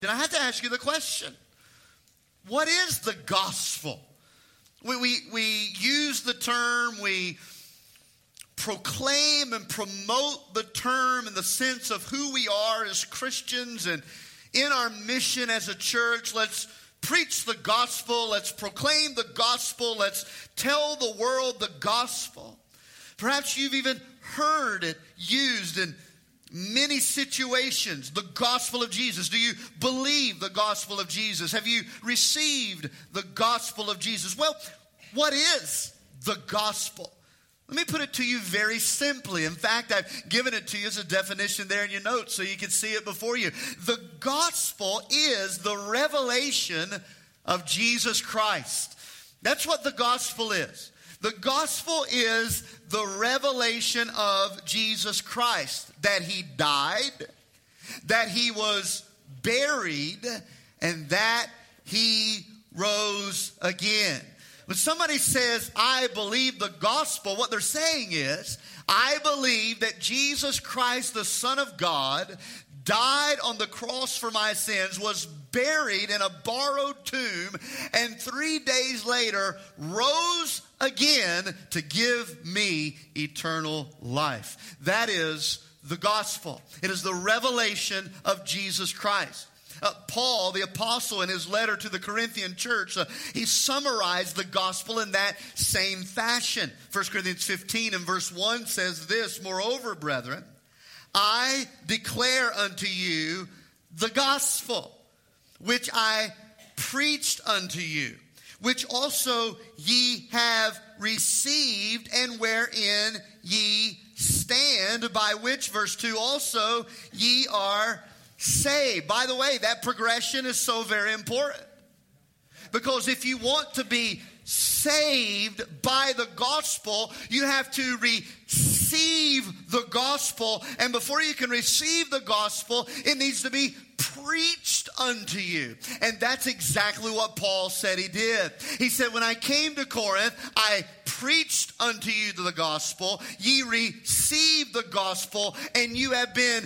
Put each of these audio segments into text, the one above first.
And I have to ask you the question, what is the gospel? We use the term, we proclaim and promote the term in the sense of who we are as Christians, and in our mission as a church, let's preach the gospel, let's proclaim the gospel, let's tell the world the gospel. Perhaps you've even heard it used in many situations, the gospel of Jesus. Do you believe the gospel of Jesus? Have you received the gospel of Jesus? Well, what is the gospel? Let me put it to you very simply. In fact, I've given it to you as a definition there in your notes so you can see it before you. The gospel is the revelation of Jesus Christ. That's what the gospel is. The gospel is the revelation of Jesus Christ. That he died, that he was buried, and that he rose again. When somebody says, I believe the gospel, what they're saying is, I believe that Jesus Christ, the Son of God, died on the cross for my sins, was buried in a borrowed tomb, and 3 days later rose again to give me eternal life. That is the gospel. It is the revelation of Jesus Christ. Paul, the apostle, in his letter to the Corinthian church, he summarized the gospel in that same fashion. 1 Corinthians 15 and verse 1 says this, Moreover, brethren, I declare unto you the gospel, which I preached unto you, which also ye have received, and wherein ye stand, by which, verse 2, also ye are saved. By the way, that progression is so very important. Because if you want to be saved by the gospel, you have to receive the gospel. And before you can receive the gospel, it needs to be preached unto you. And that's exactly what Paul said he did. He said, when I came to Corinth, I preached unto you the gospel. Ye received the gospel, and you have been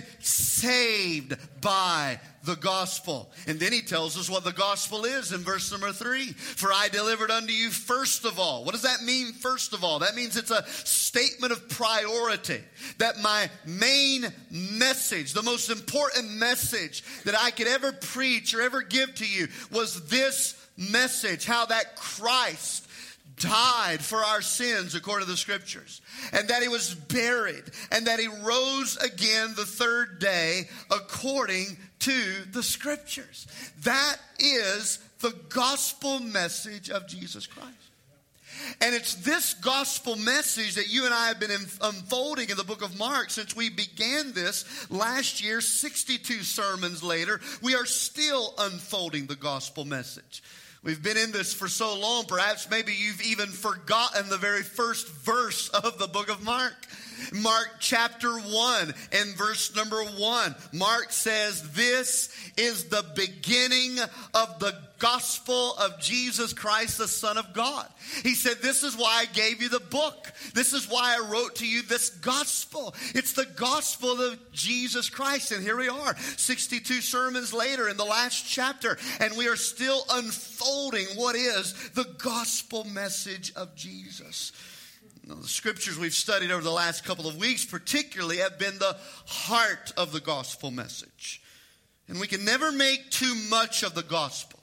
saved by the gospel. And then he tells us what the gospel is in verse number 3. For I delivered unto you first of all. What does that mean, first of all? That means it's a statement of priority. That my main message, the most important message that I could ever preach or ever give to you was this message. How that Christ died for our sins according to the scriptures, and that he was buried, and that he rose again the third day according to the scriptures. That is the gospel message of Jesus Christ. And it's this gospel message that you and I have been unfolding in the book of Mark since we began this last year. 62 sermons later, we are still unfolding the gospel message. We've been in this for so long, perhaps maybe you've even forgotten the very first verse of the book of Mark. Mark chapter 1 and verse number 1. Mark says, this is the beginning of the gospel of Jesus Christ, the Son of God. He said, this is why I gave you the book. This is why I wrote to you this gospel. It's the gospel of Jesus Christ. And here we are, 62 sermons later in the last chapter, and we are still unfolding what is the gospel message of Jesus. Now, the scriptures we've studied over the last couple of weeks particularly have been the heart of the gospel message. And we can never make too much of the gospel.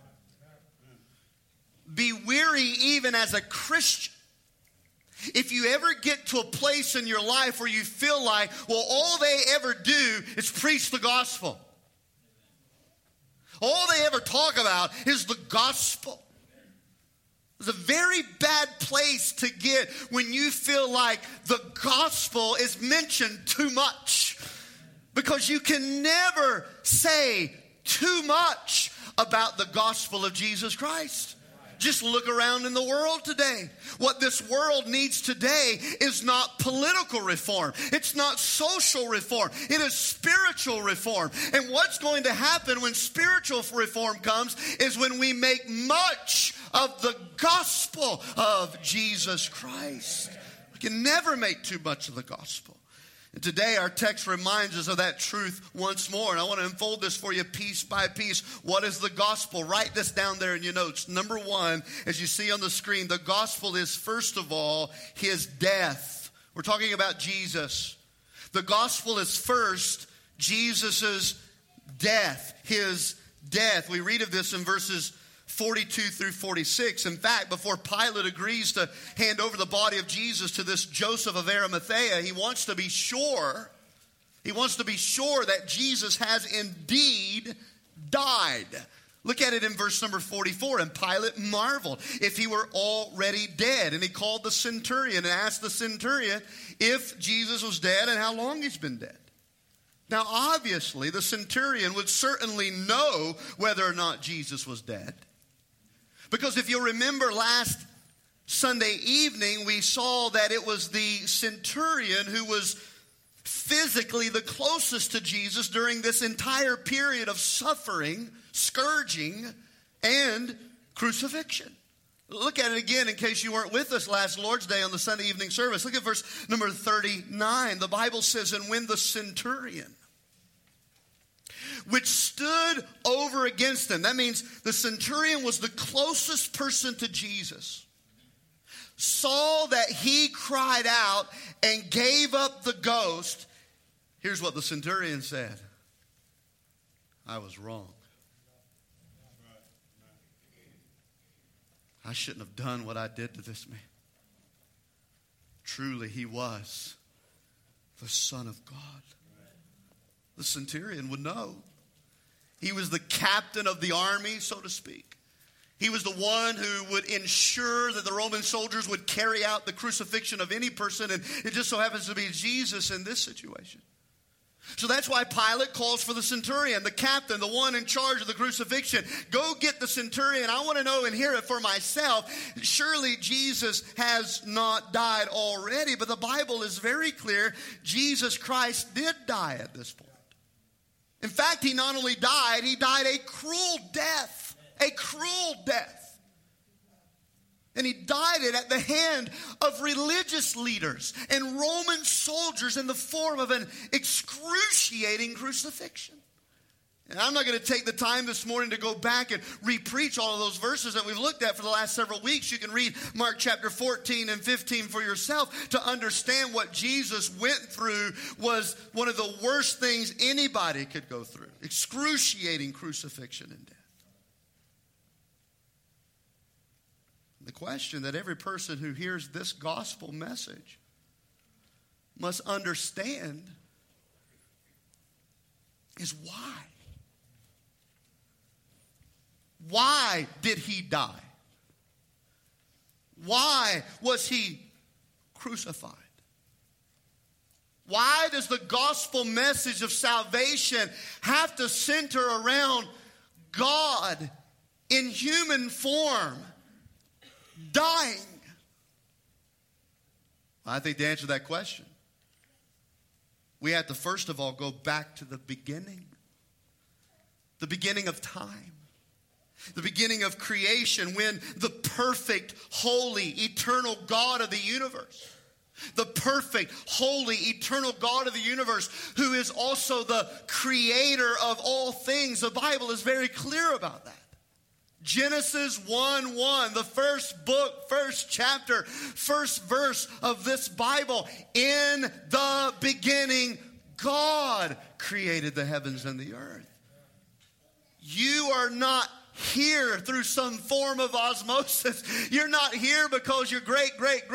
Be weary even as a Christian. If you ever get to a place in your life where you feel like, well, all they ever do is preach the gospel. All they ever talk about is the gospel. It's a very bad place to get when you feel like the gospel is mentioned too much. Because you can never say too much about the gospel of Jesus Christ. Just look around in the world today. What this world needs today is not political reform. It's not social reform. It is spiritual reform. And what's going to happen when spiritual reform comes is when we make much of the gospel of Jesus Christ. We can never make too much of the gospel. And today our text reminds us of that truth once more. And I want to unfold this for you piece by piece. What is the gospel? Write this down there in your notes. Number one, as you see on the screen, the gospel is first of all his death. We're talking about Jesus. The gospel is first Jesus' death, his death. We read of this in verses 42 through 46. In fact, before Pilate agrees to hand over the body of Jesus to this Joseph of Arimathea, he wants to be sure that Jesus has indeed died. Look at it in verse number 44. And Pilate marveled if he were already dead. And he called the centurion and asked the centurion if Jesus was dead and how long he's been dead. Now, obviously, the centurion would certainly know whether or not Jesus was dead. Because if you'll remember last Sunday evening, we saw that it was the centurion who was physically the closest to Jesus during this entire period of suffering, scourging, and crucifixion. Look at it again in case you weren't with us last Lord's Day on the Sunday evening service. Look at verse number 39. The Bible says, and when the centurion, which stood over against him. That means the centurion was the closest person to Jesus. Saw that he cried out and gave up the ghost. Here's what the centurion said. I was wrong. I shouldn't have done what I did to this man. Truly, he was the Son of God. The centurion would know. He was the captain of the army, so to speak. He was the one who would ensure that the Roman soldiers would carry out the crucifixion of any person, and it just so happens to be Jesus in this situation. So that's why Pilate calls for the centurion, the captain, the one in charge of the crucifixion. Go get the centurion. I want to know and hear it for myself. Surely Jesus has not died already, but the Bible is very clear. Jesus Christ did die at this point. In fact, he not only died, he died a cruel death. A cruel death. And he died it at the hand of religious leaders and Roman soldiers in the form of an excruciating crucifixion. And I'm not going to take the time this morning to go back and re-preach all of those verses that we've looked at for the last several weeks. You can read Mark chapter 14 and 15 for yourself to understand what Jesus went through was one of the worst things anybody could go through. Excruciating crucifixion and death. The question that every person who hears this gospel message must understand is why. Why did he die? Why was he crucified? Why does the gospel message of salvation have to center around God in human form dying? I think to answer that question, we have to first of all go back to the beginning of time. The beginning of creation, when the perfect, holy, eternal God of the universe, the perfect, holy, eternal God of the universe, who is also the creator of all things. The Bible is very clear about that. Genesis 1:1, the first book, first chapter, first verse of this Bible. In the beginning, God created the heavens and the earth. You are not here through some form of osmosis. You're not here because your great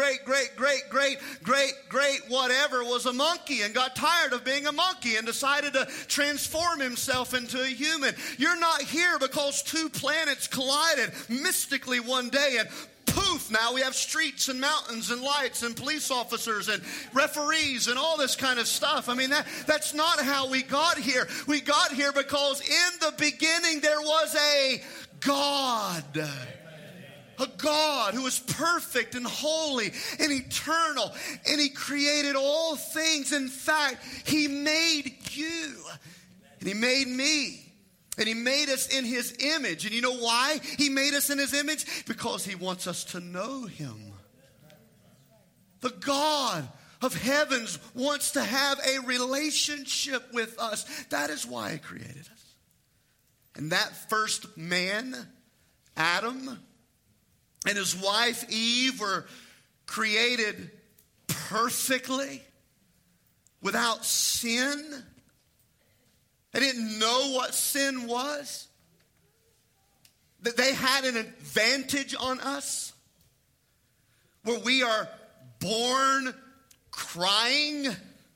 whatever was a monkey and got tired of being a monkey and decided to transform himself into a human. You're not here because two planets collided mystically one day and poof, now we have streets and mountains and lights and police officers and referees and all this kind of stuff. I mean, that's not how we got here. We got here because in the beginning there was a God. A God who was perfect and holy and eternal. And he created all things. In fact, he made you. And he made me. And he made us in his image. And you know why he made us in his image? Because he wants us to know him. The God of heavens wants to have a relationship with us. That is why he created us. And that first man, Adam, and his wife Eve were created perfectly, without sin. They didn't know what sin was. That they had an advantage on us, where we are born crying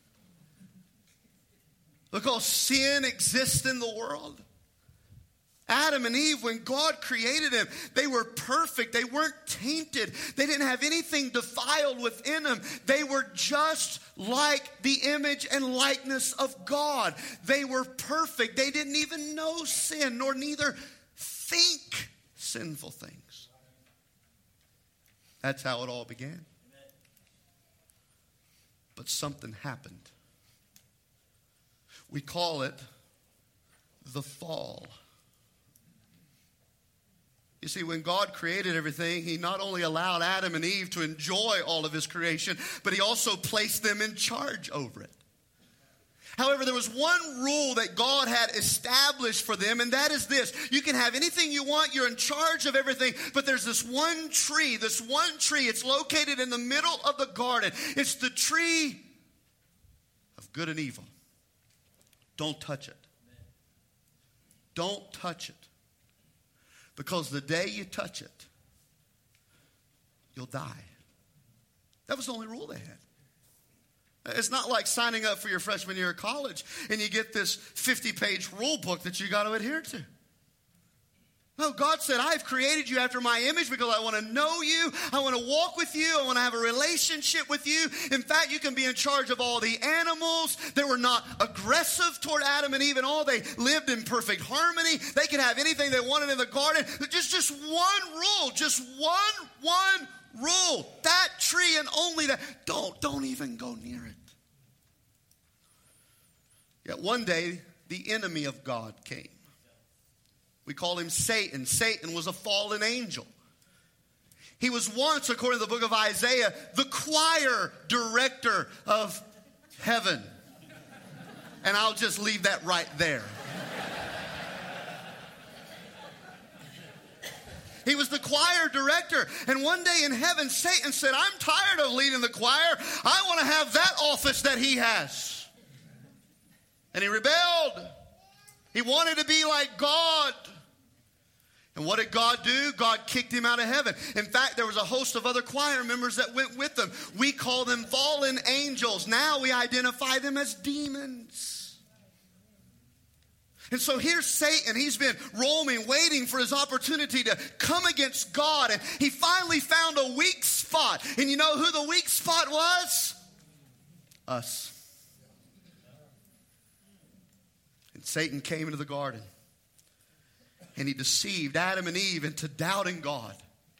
because sin exists in the world. Adam and Eve, when God created them, they were perfect. They weren't tainted. They didn't have anything defiled within them. They were just like the image and likeness of God. They were perfect. They didn't even know sin, nor neither think sinful things. That's how it all began. But something happened. We call it the fall. You see, when God created everything, he not only allowed Adam and Eve to enjoy all of his creation, but he also placed them in charge over it. However, there was one rule that God had established for them, and that is this. You can have anything you want. You're in charge of everything. But there's this one tree. It's located in the middle of the garden. It's the tree of good and evil. Don't touch it. Don't touch it. Because the day you touch it, you'll die. That was the only rule they had. It's not like signing up for your freshman year of college and you get this 50-page rule book that you got to adhere to. No, God said, I've created you after my image because I want to know you. I want to walk with you. I want to have a relationship with you. In fact, you can be in charge of all the animals. They were not aggressive toward Adam and Eve and all. They lived in perfect harmony. They could have anything they wanted in the garden. Just one rule. Just one rule. That tree and only that. Don't even go near it. Yet one day, the enemy of God came. We call him Satan. Satan was a fallen angel. He was once, according to the book of Isaiah, the choir director of heaven. And I'll just leave that right there. He was the choir director. And one day in heaven, Satan said, I'm tired of leading the choir. I want to have that office that he has. And he rebelled. He wanted to be like God. And what did God do? God kicked him out of heaven. In fact, there was a host of other choir members that went with them. We call them fallen angels. Now we identify them as demons. And so here's Satan. He's been roaming, waiting for his opportunity to come against God. And he finally found a weak spot. And you know who the weak spot was? Us. And Satan came into the garden. And he deceived Adam and Eve into doubting God.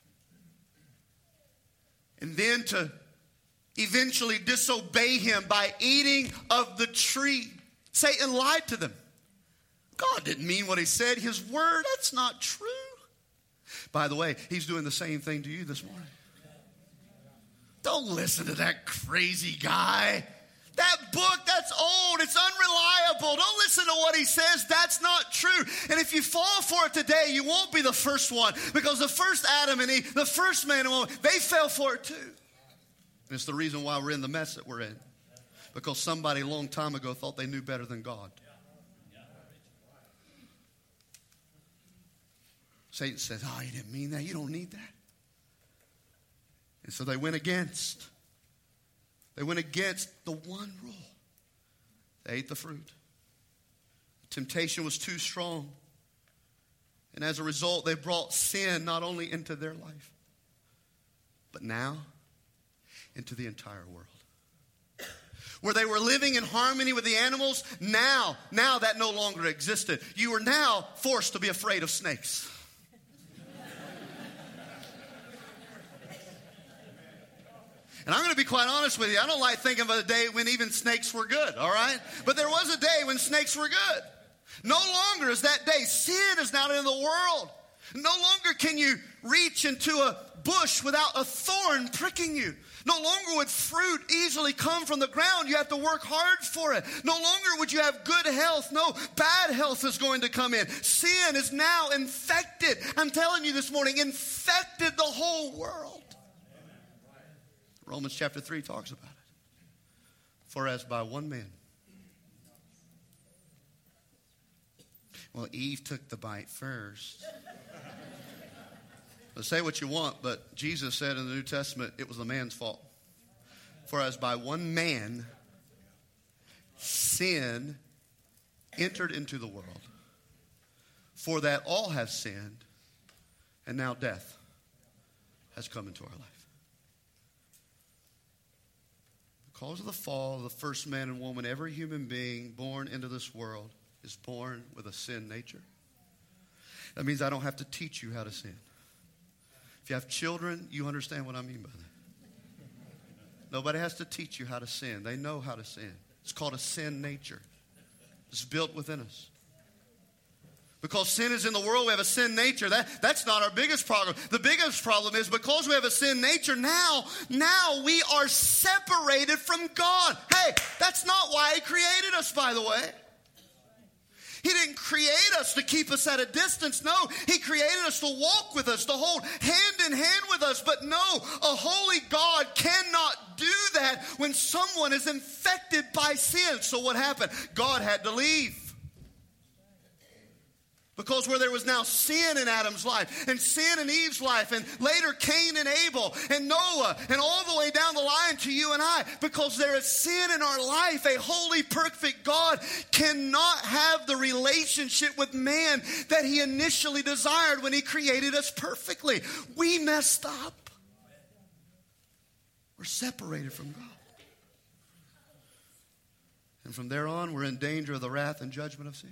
And then to eventually disobey him by eating of the tree. Satan lied to them. God didn't mean what he said. His word, that's not true. By the way, he's doing the same thing to you this morning. Don't listen to that crazy guy. That book, that's old. It's unreliable. Don't listen to what he says. That's not true. And if you fall for it today, you won't be the first one. Because the first Adam and Eve, the first man and woman, they fell for it too. And it's the reason why we're in the mess that we're in. Because somebody a long time ago thought they knew better than God. Satan says, oh, you didn't mean that. You don't need that. And so they went against. They went against the one rule. They ate the fruit. The temptation was too strong. And as a result, they brought sin not only into their life, but now into the entire world. Where they were living in harmony with the animals, now that no longer existed. You were now forced to be afraid of snakes. And I'm going to be quite honest with you. I don't like thinking of a day when even snakes were good, all right? But there was a day when snakes were good. No longer is that day. Sin is now in the world. No longer can you reach into a bush without a thorn pricking you. No longer would fruit easily come from the ground. You have to work hard for it. No longer would you have good health. No, bad health is going to come in. Sin is now infected. I'm telling you this morning, infected the whole world. Romans chapter 3 talks about it. For as by one man. Well, Eve took the bite first. Say what you want, but Jesus said in the New Testament it was the man's fault. For as by one man sin entered into the world, for that all have sinned, and now death has come into our life. Because of the fall of the first man and woman, every human being born into this world is born with a sin nature. That means I don't have to teach you how to sin. If you have children, you understand what I mean by that. Nobody has to teach you how to sin. They know how to sin. It's called a sin nature. It's built within us. Because sin is in the world, we have a sin nature. That's not our biggest problem. The biggest problem is because we have a sin nature, now we are separated from God. Hey, that's not why He created us, by the way. He didn't create us to keep us at a distance. No, He created us to walk with us, to hold hand in hand with us. But no, a holy God cannot do that when someone is infected by sin. So what happened? God had to leave. Because where there was now sin in Adam's life, and sin in Eve's life, and later Cain and Abel, and Noah, and all the way down the line to you and I, because there is sin in our life, a holy, perfect God cannot have the relationship with man that He initially desired when He created us perfectly. We messed up. We're separated from God. And from there on, we're in danger of the wrath and judgment of sin.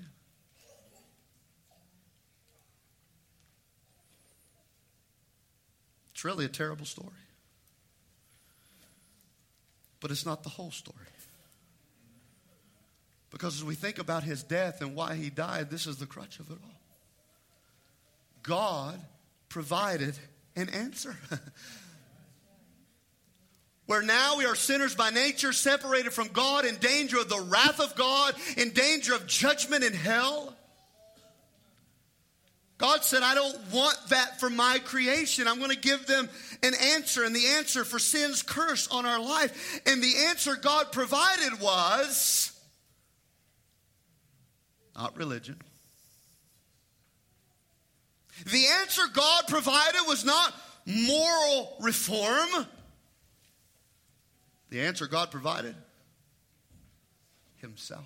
It's really a terrible story. But it's not the whole story. Because as we think about His death and why He died, this is the crutch of it all. God provided an answer. Where now we are sinners by nature, separated from God, in danger of the wrath of God, in danger of judgment in hell. God said, I don't want that for my creation. I'm going to give them an answer. And the answer for sin's curse on our life. And the answer God provided was not religion. The answer God provided was not moral reform. The answer God provided, Himself.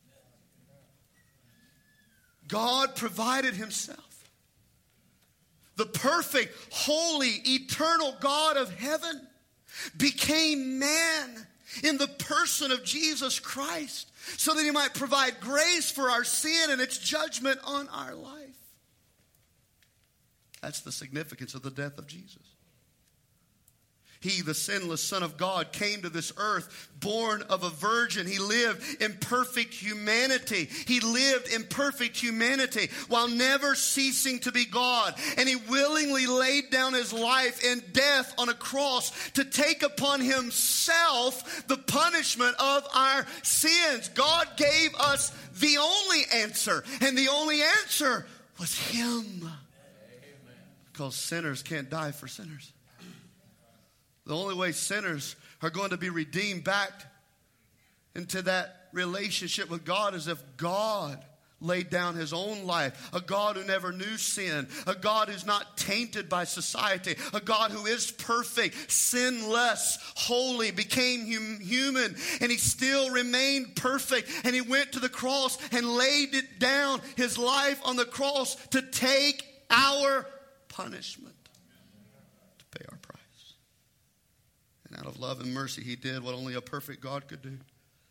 God provided Himself. The perfect, holy, eternal God of heaven became man in the person of Jesus Christ so that He might provide grace for our sin and its judgment on our life. That's the significance of the death of Jesus. He, the sinless Son of God, came to this earth born of a virgin. He lived in perfect humanity. He lived in perfect humanity while never ceasing to be God. And He willingly laid down His life in death on a cross to take upon Himself the punishment of our sins. God gave us the only answer. And the only answer was Him. Because sinners can't die for sinners. The only way sinners are going to be redeemed back into that relationship with God is if God laid down His own life. A God who never knew sin. A God who's not tainted by society. A God who is perfect, sinless, holy, became human, and He still remained perfect. And He went to the cross and laid it down, His life on the cross, to take our punishment, to pay our price. And out of love and mercy, He did what only a perfect God could do.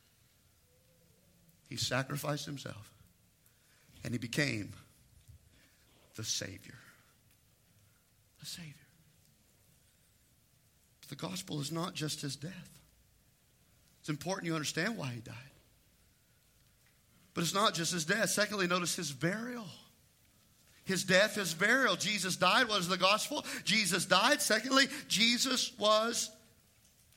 He sacrificed Himself. And He became the Savior. The Savior. But the gospel is not just His death. It's important you understand why He died. But it's not just His death. Secondly, notice His burial. His death, His burial. Jesus died. What is the gospel? Jesus died. Secondly, Jesus was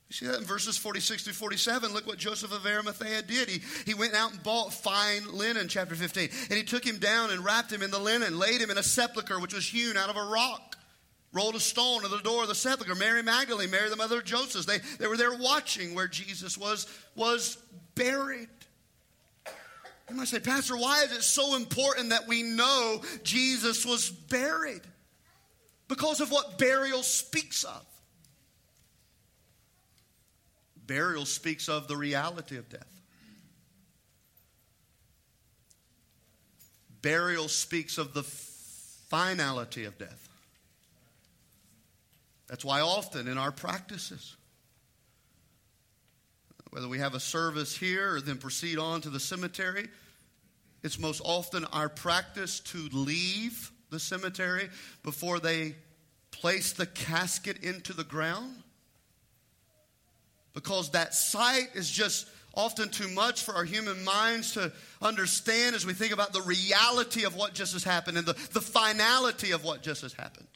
You see that in verses 46 through 47. Look what Joseph of Arimathea did. He went out and bought fine linen, chapter 15. And he took him down and wrapped him in the linen, laid him in a sepulchre which was hewn out of a rock, rolled a stone to the door of the sepulchre. Mary Magdalene, Mary the mother of Joseph, they were there watching where Jesus was buried. You might say, Pastor, why is it so important that we know Jesus was buried? Because of what burial speaks of. Burial speaks of the reality of death. Burial speaks of the finality of death. That's why often in our practices, whether we have a service here or then proceed on to the cemetery, it's most often our practice to leave the cemetery before they place the casket into the ground. Because that sight is just often too much for our human minds to understand as we think about the reality of what just has happened and the finality of what just has happened.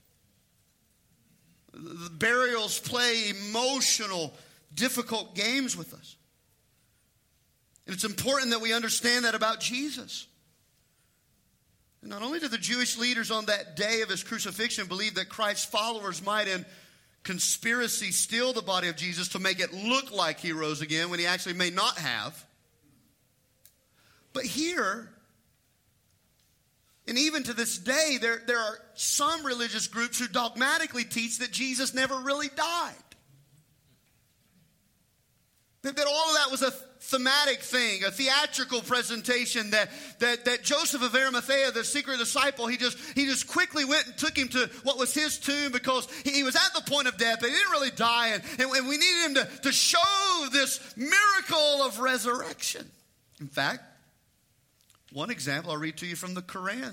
The burials play emotional, difficult games with us. And it's important that we understand that about Jesus. And not only did the Jewish leaders on that day of his crucifixion believe that Christ's followers might in conspiracy steal the body of Jesus to make it look like he rose again when he actually may not have. But here, and even to this day, there are some religious groups who dogmatically teach that Jesus never really died. That all of that was a thematic thing, a theatrical presentation that Joseph of Arimathea, the secret disciple, he just quickly went and took him to what was his tomb because he was at the point of death, but he didn't really die, and we needed him to show this miracle of resurrection. In fact, one example I'll read to you from the Quran.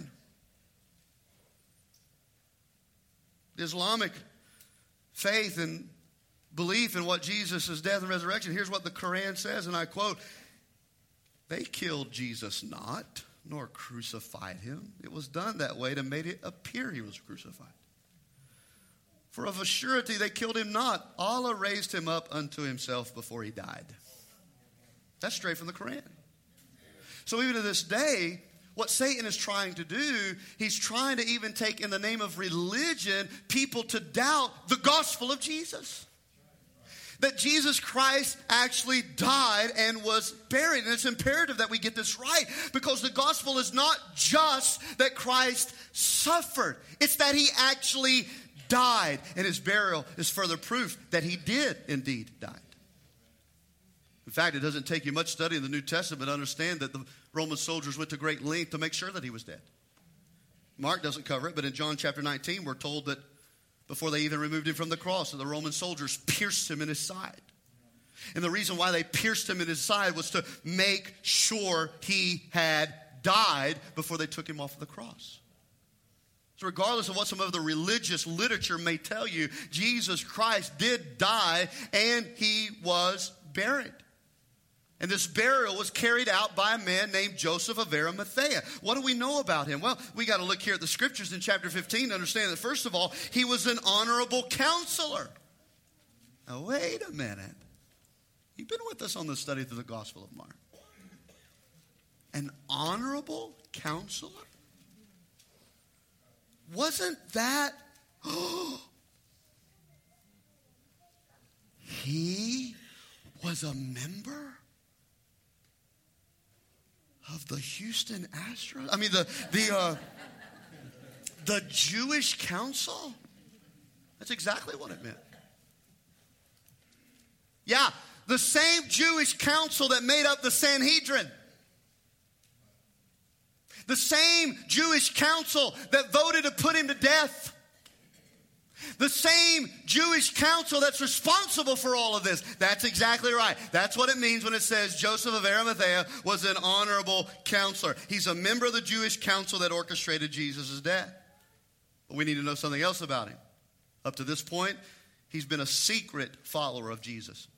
The Islamic faith and belief in what Jesus' death and resurrection. Here's what the Quran says, and I quote, "They killed Jesus not, nor crucified him. It was done that way to make it appear he was crucified. For of a surety they killed him not. Allah raised him up unto himself before he died." That's straight from the Quran. So even to this day, what Satan is trying to do, he's trying to even take in the name of religion people to doubt the gospel of Jesus. That Jesus Christ actually died and was buried. And it's imperative that we get this right, because the gospel is not just that Christ suffered. It's that he actually died. And his burial is further proof that he did indeed die. In fact, it doesn't take you much study in the New Testament to understand that the Roman soldiers went to great length to make sure that he was dead. Mark doesn't cover it, but in John chapter 19, we're told that before they even removed him from the cross, the Roman soldiers pierced him in his side. And the reason why they pierced him in his side was to make sure he had died before they took him off of the cross. So regardless of what some of the religious literature may tell you, Jesus Christ did die and he was buried. And this burial was carried out by a man named Joseph of Arimathea. What do we know about him? Well, we got to look here at the scriptures in chapter 15 to understand that, first of all, he was an honorable counselor. Now, wait a minute. You've been with us on the study through the Gospel of Mark. An honorable counselor? Wasn't that... He was a member of the Houston Astros? I mean, the Jewish council? That's exactly what it meant. Yeah, the same Jewish council that made up the Sanhedrin. The same Jewish council that voted to put him to death. The same Jewish council that's responsible for all of this. That's exactly right. That's what it means when it says Joseph of Arimathea was an honorable counselor. He's a member of the Jewish council that orchestrated Jesus' death. But we need to know something else about him. Up to this point, he's been a secret follower of Jesus.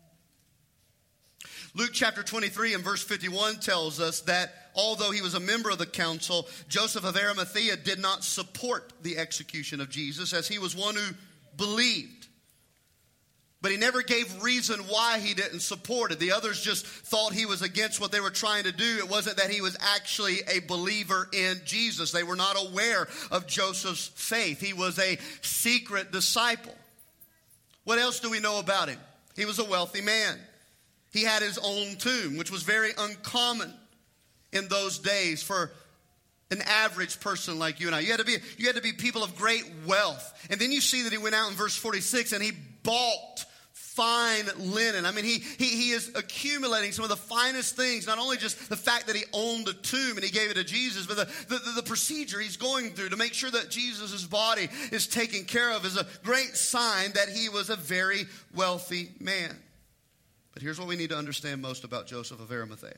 Luke chapter 23 and verse 51 tells us that although he was a member of the council, Joseph of Arimathea did not support the execution of Jesus, as he was one who believed. But he never gave reason why he didn't support it. The others just thought he was against what they were trying to do. It wasn't that he was actually a believer in Jesus. They were not aware of Joseph's faith. He was a secret disciple. What else do we know about him? He was a wealthy man. He had his own tomb, which was very uncommon in those days for an average person like you and I. You had to be people of great wealth. And then you see that he went out in verse 46 and he bought fine linen. I mean, he is accumulating some of the finest things. Not only just the fact that he owned a tomb and he gave it to Jesus, but the procedure he's going through to make sure that Jesus' body is taken care of is a great sign that he was a very wealthy man. But here's what we need to understand most about Joseph of Arimathea.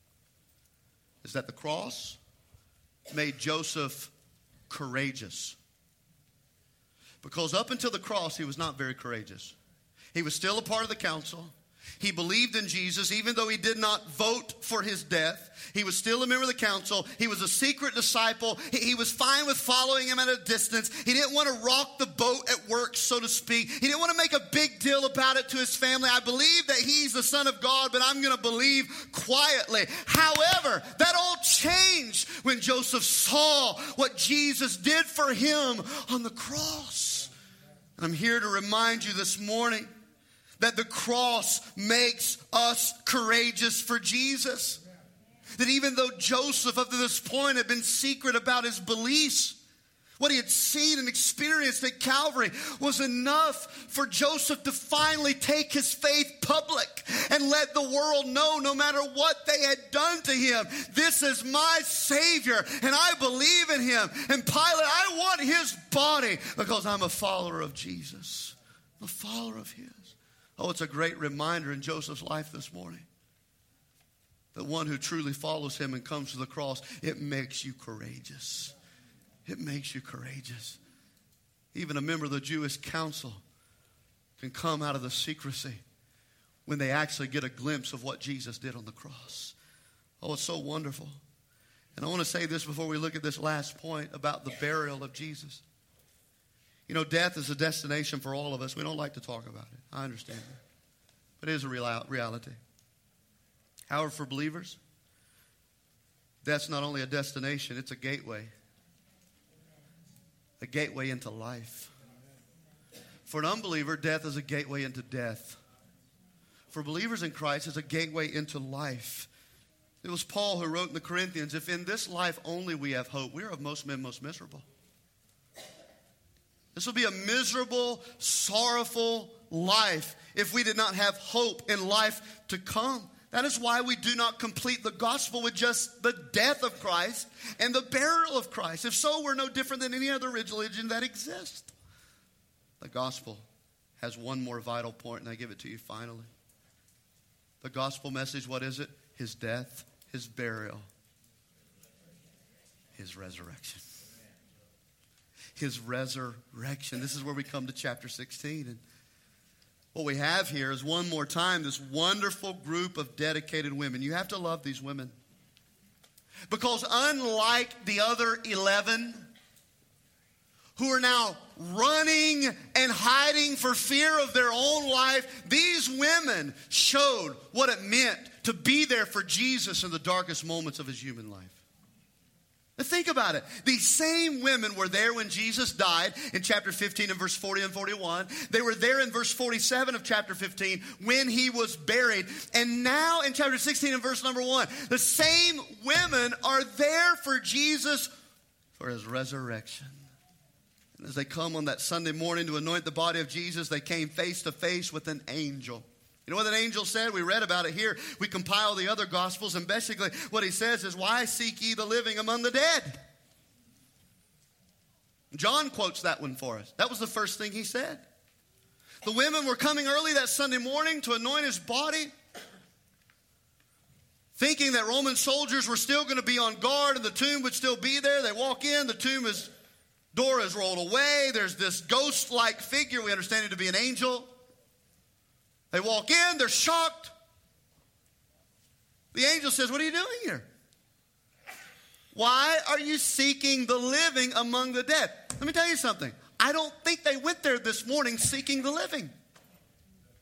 Is that the cross made Joseph courageous. Because up until the cross, he was not very courageous. He was still a part of the council. He believed in Jesus, even though he did not vote for his death. He was still a member of the council. He was a secret disciple. He was fine with following him at a distance. He didn't want to rock the boat at work, so to speak. He didn't want to make a big deal about it to his family. I believe that he's the Son of God, but I'm going to believe quietly. However, that all changed when Joseph saw what Jesus did for him on the cross. And I'm here to remind you this morning that the cross makes us courageous for Jesus. That even though Joseph up to this point had been secret about his beliefs, what he had seen and experienced at Calvary was enough for Joseph to finally take his faith public and let the world know, no matter what they had done to him, this is my Savior and I believe in him. And Pilate, I want his body because I'm a follower of Jesus. I'm a follower of his. Oh, it's a great reminder in Joseph's life this morning. The one who truly follows him and comes to the cross, it makes you courageous. It makes you courageous. Even a member of the Jewish council can come out of the secrecy when they actually get a glimpse of what Jesus did on the cross. Oh, it's so wonderful. And I want to say this before we look at this last point about the burial of Jesus. You know, death is a destination for all of us. We don't like to talk about it. I understand that. But it is a reality. However, for believers, death's not only a destination, it's a gateway. A gateway into life. For an unbeliever, death is a gateway into death. For believers in Christ, it's a gateway into life. It was Paul who wrote in the Corinthians, if in this life only we have hope, we are of most men most miserable. This will be a miserable, sorrowful life if we did not have hope in life to come. That is why we do not complete the gospel with just the death of Christ and the burial of Christ. If so, we're no different than any other religion that exists. The gospel has one more vital point, and I give it to you finally. The gospel message, what is it? His death, his burial, his resurrection. His resurrection. This is where we come to chapter 16. And what we have here is one more time this wonderful group of dedicated women. You have to love these women. Because unlike the other 11 who are now running and hiding for fear of their own life, these women showed what it meant to be there for Jesus in the darkest moments of his human life. Now think about it. These same women were there when Jesus died in chapter 15 and verse 40 and 41. They were there in verse 47 of chapter 15 when he was buried. And now in chapter 16 and verse number 1, the same women are there for Jesus for his resurrection. And as they come on that Sunday morning to anoint the body of Jesus, they came face to face with an angel. You know what that angel said? We read about it here. We compile the other gospels, and basically what he says is, why seek ye the living among the dead? John quotes that one for us. That was the first thing he said. The women were coming early that Sunday morning to anoint his body, thinking that Roman soldiers were still going to be on guard and the tomb would still be there. They walk in, the door is rolled away. There's this ghost-like figure. We understand it to be an angel. They walk in, they're shocked. The angel says, what are you doing here? Why are you seeking the living among the dead? Let me tell you something. I don't think they went there this morning seeking the living.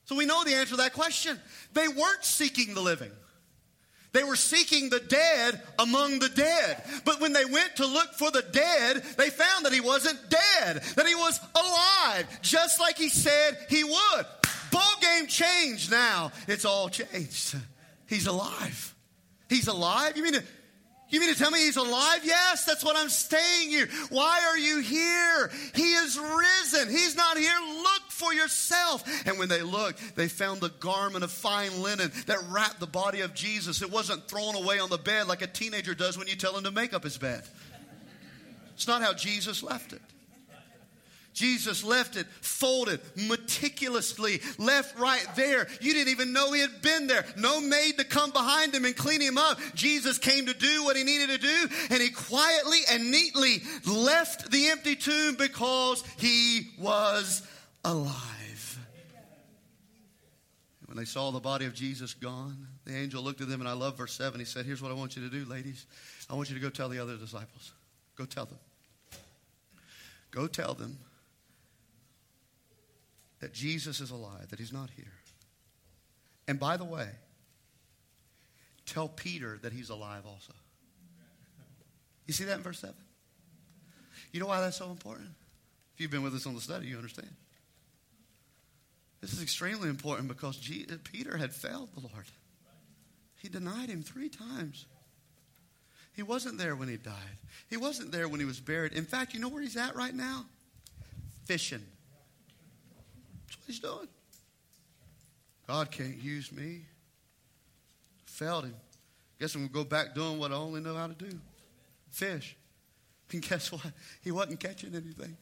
So we know the answer to that question. They weren't seeking the living. They were seeking the dead among the dead. But when they went to look for the dead, they found that he wasn't dead, that he was alive, just like he said he would. Ball game changed now. It's all changed. He's alive. He's alive? You mean to tell me he's alive? Yes, that's what I'm saying here. Why are you here? He is risen. He's not here. Look for yourself. And when they looked, they found the garment of fine linen that wrapped the body of Jesus. It wasn't thrown away on the bed like a teenager does when you tell him to make up his bed. It's not how Jesus left it. Jesus left it folded, meticulously, left right there. You didn't even know he had been there. No maid to come behind him and clean him up. Jesus came to do what he needed to do, and he quietly and neatly left the empty tomb because he was alive. When they saw the body of Jesus gone, the angel looked at them, and I love verse 7. He said, here's what I want you to do, ladies. I want you to go tell the other disciples. Go tell them. Go tell them that Jesus is alive, that he's not here. And by the way, tell Peter that he's alive also. You see that in verse 7? You know why that's so important? If you've been with us on the study, you understand. This is extremely important because Peter had failed the Lord. He denied him 3 times. He wasn't there when he died. He wasn't there when he was buried. In fact, you know where he's at right now? Fishing. That's what he's doing. God can't use me. Failed him. Guess I'm going to go back doing what I only know how to do. Fish. And guess what? He wasn't catching anything.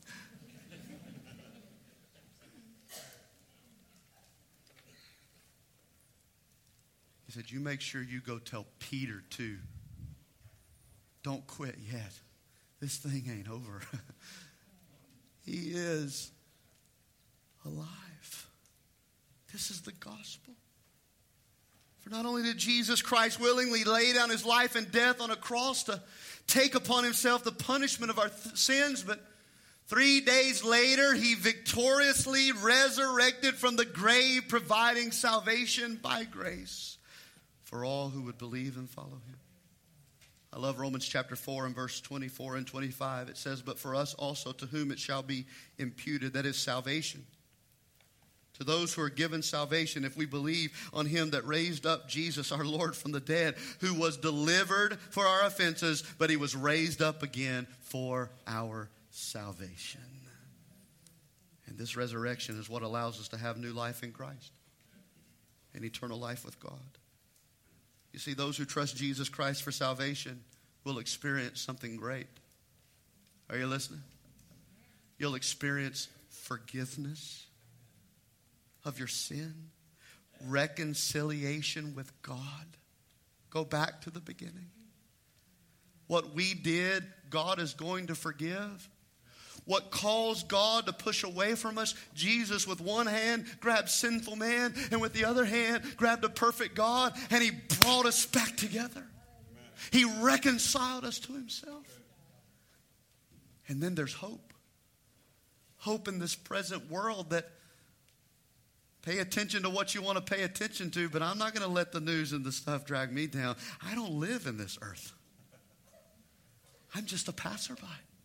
He said, you make sure you go tell Peter too. Don't quit yet. This thing ain't over. He is alive. This is the gospel. For not only did Jesus Christ willingly lay down his life and death on a cross to take upon himself the punishment of our sins, but 3 days later, he victoriously resurrected from the grave, providing salvation by grace for all who would believe and follow him. I love Romans chapter 4 and verse 24 and 25. It says, but for us also to whom it shall be imputed, that is salvation. To those who are given salvation, if we believe on him that raised up Jesus, our Lord, from the dead, who was delivered for our offenses, but he was raised up again for our salvation. And this resurrection is what allows us to have new life in Christ and eternal life with God. You see, those who trust Jesus Christ for salvation will experience something great. Are you listening? You'll experience forgiveness of your sin, reconciliation with God. Go back to the beginning. What we did, God is going to forgive. What caused God to push away from us, Jesus with one hand grabbed sinful man and with the other hand grabbed a perfect God, and he brought us back together. He reconciled us to himself. And then there's hope. Hope in this present world that pay attention to what you want to pay attention to, but I'm not going to let the news and the stuff drag me down. I don't live in this earth. I'm just a passerby.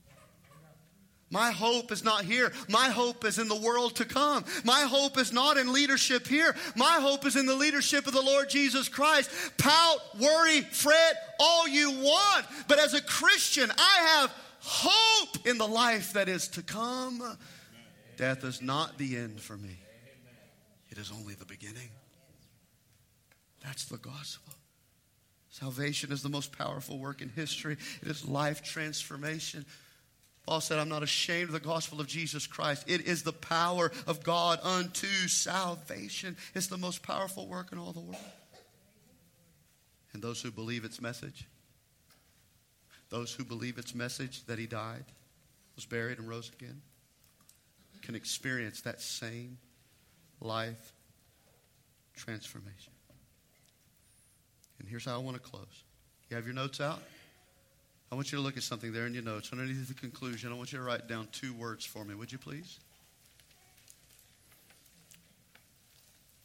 My hope is not here. My hope is in the world to come. My hope is not in leadership here. My hope is in the leadership of the Lord Jesus Christ. Pout, worry, fret, all you want. But as a Christian, I have hope in the life that is to come. Amen. Death is not the end for me. It is only the beginning. That's the gospel. Salvation is the most powerful work in history. It is life transformation. Paul said, I'm not ashamed of the gospel of Jesus Christ. It is the power of God unto salvation. It's the most powerful work in all the world. And those who believe its message, that he died, was buried, and rose again, can experience that same life transformation. And here's how I want to close. You have your notes out? I want you to look at something there in your notes. Underneath the conclusion, I want you to write down 2 words for me. Would you please?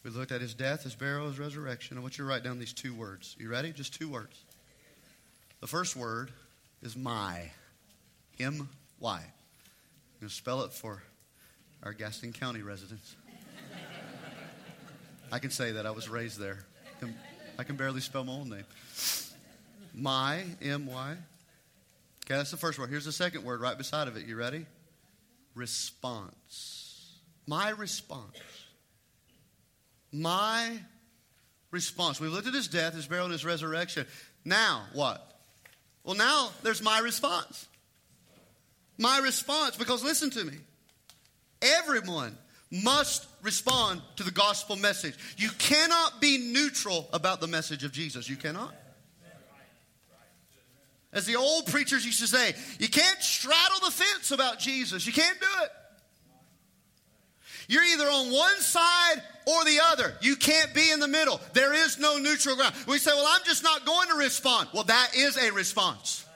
We looked at his death, his burial, his resurrection. I want you to write down these 2 words. You ready? Just 2 words. The first word is my. M-Y. I'm going to spell it for our Gaston County residents. I can say that. I was raised there. I can barely spell my own name. My, M-Y. Okay, that's the first word. Here's the second word right beside of it. You ready? Response. My response. My response. We looked at his death, his burial, and his resurrection. Now, what? Well, now there's my response. My response, because listen to me. Everyone must respond to the gospel message. You cannot be neutral about the message of Jesus. You cannot. As the old preachers used to say, you can't straddle the fence about Jesus. You can't do it. You're either on one side or the other. You can't be in the middle. There is no neutral ground. We say, well, I'm just not going to respond. Well, that is a response.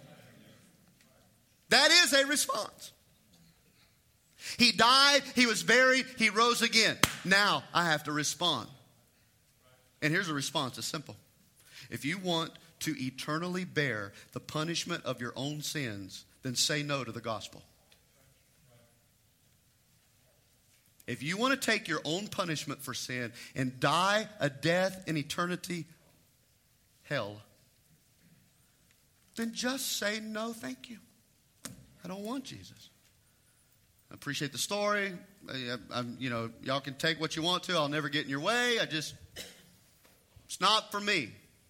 That is a response. He died, he was buried, he rose again. Now I have to respond. And here's the response. It's simple. If you want to eternally bear the punishment of your own sins, then say no to the gospel. If you want to take your own punishment for sin and die a death in eternity hell, then just say no, thank you. I don't want Jesus. I appreciate the story. Y'all can take what you want to. I'll never get in your way. It's not for me.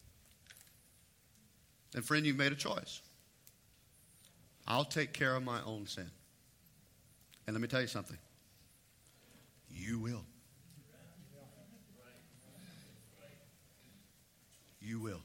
And friend, you've made a choice. I'll take care of my own sin. And let me tell you something. You will. You will.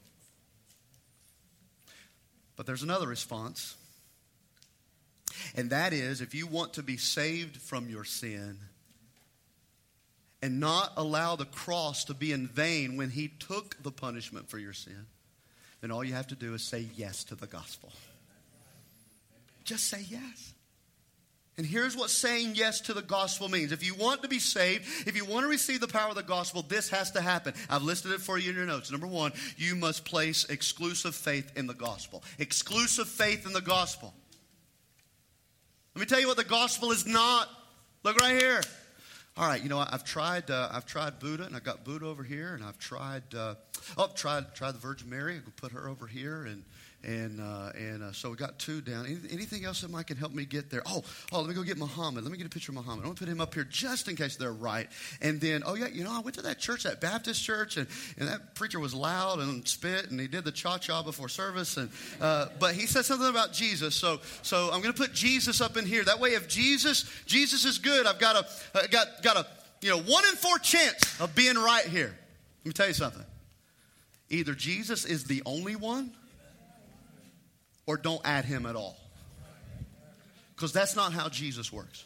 But there's another response. And that is, if you want to be saved from your sin and not allow the cross to be in vain when he took the punishment for your sin, then all you have to do is say yes to the gospel. Just say yes. And here's what saying yes to the gospel means. If you want to be saved, if you want to receive the power of the gospel, this has to happen. I've listed it for you in your notes. Number 1, you must place exclusive faith in the gospel. Exclusive faith in the gospel. Let me tell you what the gospel is not. Look right here. All right, I've tried Buddha, and I got Buddha over here, and I've tried the Virgin Mary. I could put her over here, and so we got 2 down. Anything else that might can help me get there? Oh, let me go get Muhammad. Let me get a picture of Muhammad. I want to put him up here just in case they're right. And then, I went to that church, that Baptist church, and that preacher was loud and spit, and he did the cha-cha before service. And but he said something about Jesus. So I'm going to put Jesus up in here. That way, if Jesus is good, I've got a 1 in 4 chance of being right here. Let me tell you something. Either Jesus is the only one, or don't add him at all. Because that's not how Jesus works.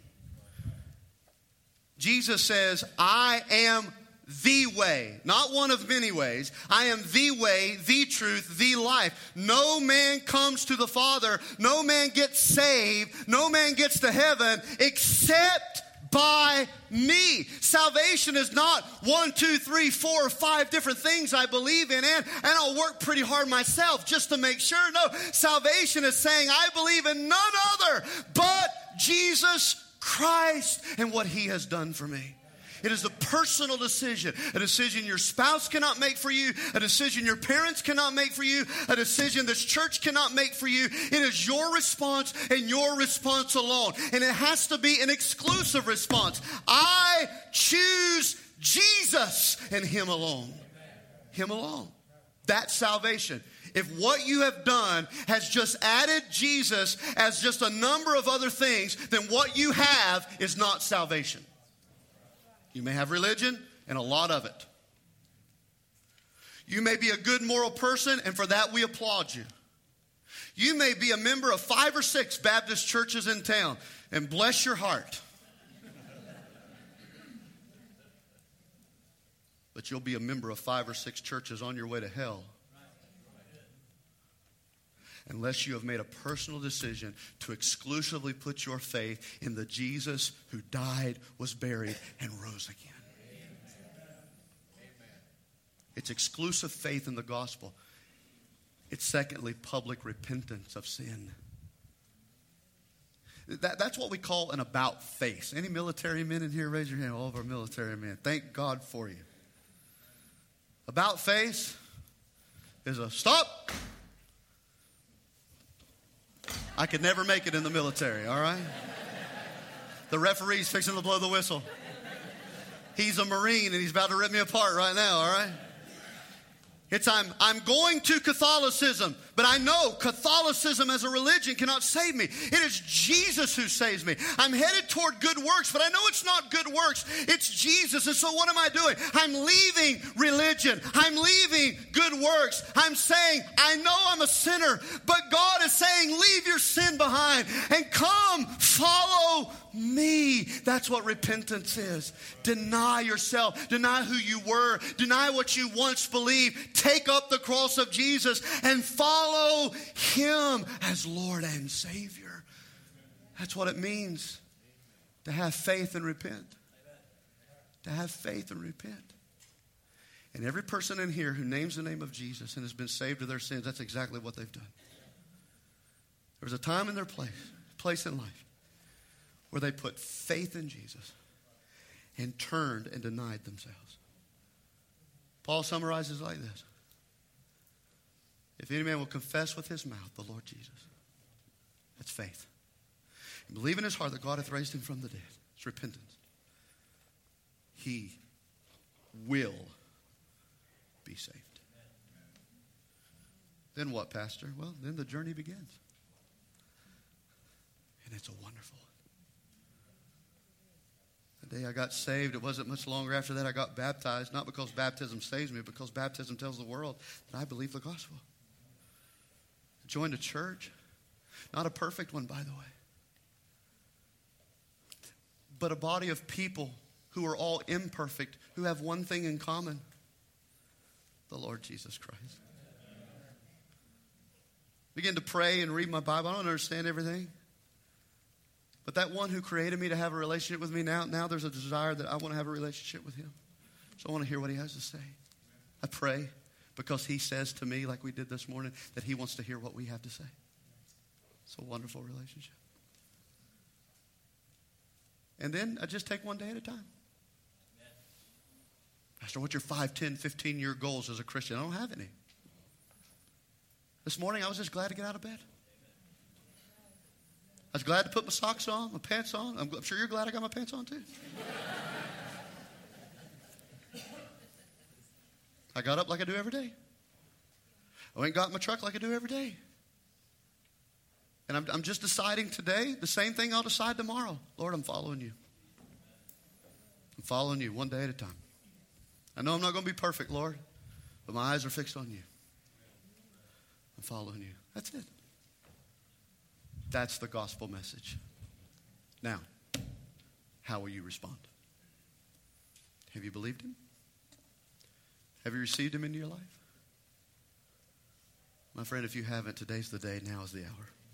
Jesus says, I am the way, not one of many ways. I am the way, the truth, the life. No man comes to the Father. No man gets saved. No man gets to heaven except by me. Salvation is not 1, 2, 3, 4, or 5 different things I believe in, and I'll work pretty hard myself just to make sure. No, salvation is saying I believe in none other but Jesus Christ and what he has done for me. It is a personal decision, a decision your spouse cannot make for you, a decision your parents cannot make for you, a decision this church cannot make for you. It is your response and your response alone. And it has to be an exclusive response. I choose Jesus and him alone. Him alone. That's salvation. If what you have done has just added Jesus as just a number of other things, then what you have is not salvation. You may have religion and a lot of it. You may be a good moral person, and for that we applaud you. You may be a member of 5 or 6 Baptist churches in town, and bless your heart. But you'll be a member of 5 or 6 churches on your way to hell, unless you have made a personal decision to exclusively put your faith in the Jesus who died, was buried, and rose again. It's exclusive faith in the gospel. It's secondly, public repentance of sin. That's what we call an about face. Any military men in here? Raise your hand. All of our military men. Thank God for you. About face is a stop. I could never make it in the military, all right? The referee's fixing to blow the whistle. He's a Marine and he's about to rip me apart right now, all right? It's I'm going to Catholicism, but I know Catholicism as a religion cannot save me. It is Jesus who saves me. I'm headed toward good works, but I know it's not good works. It's Jesus. And so what am I doing? I'm leaving religion. I'm leaving good works. I'm saying, I know I'm a sinner, but God is saying, leave your sin behind and come follow me. That's what repentance is. Deny yourself. Deny who you were. Deny what you once believed. Take up the cross of Jesus and follow him as Lord and Savior. That's what it means to have faith and repent. To have faith and repent. And every person in here who names the name of Jesus and has been saved of their sins, that's exactly what they've done. There was a time in their place in life where they put faith in Jesus and turned and denied themselves. Paul summarizes like this. If any man will confess with his mouth the Lord Jesus, that's faith. And believe in his heart that God hath raised him from the dead. It's repentance. He will be saved. Then what, Pastor? Well, then the journey begins. And it's a wonderful one. The day I got saved, it wasn't much longer after that I got baptized, not because baptism saves me, but because baptism tells the world that I believe the gospel. I joined a church, not a perfect one, by the way, but a body of people who are all imperfect, who have one thing in common, the Lord Jesus Christ. Begin to pray and read my Bible. I don't understand everything. But that one who created me to have a relationship with me, now there's a desire that I want to have a relationship with him. So I want to hear what he has to say. I pray because he says to me, like we did this morning, that he wants to hear what we have to say. It's a wonderful relationship. And then I just take one day at a time. Pastor, what's your 5, 10, 15-year goals as a Christian? I don't have any. This morning I was just glad to get out of bed. I was glad to put my socks on, my pants on. I'm sure you're glad I got my pants on too. I got up like I do every day. I went and got in my truck like I do every day. And I'm just deciding today the same thing I'll decide tomorrow. Lord, I'm following you. I'm following you one day at a time. I know I'm not going to be perfect, Lord, but my eyes are fixed on you. I'm following you. That's it. That's the gospel message. Now, how will you respond? Have you believed him? Have you received him into your life? My friend, if you haven't, today's the day. Now is the hour.